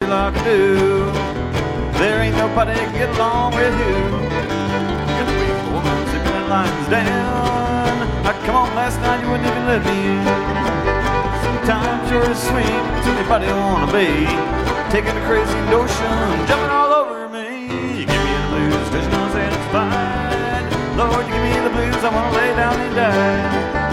like I do. There ain't nobody can get along with you. Got the weak woman zipping that lines down. Come on, last night you wouldn't even let me in. Sometimes you're as sweet as anybody wanna be. Taking a crazy notion, jumping all over me. You give me the blues 'cause you're not satisfied. Lord, you give me the blues, I wanna lay down and die.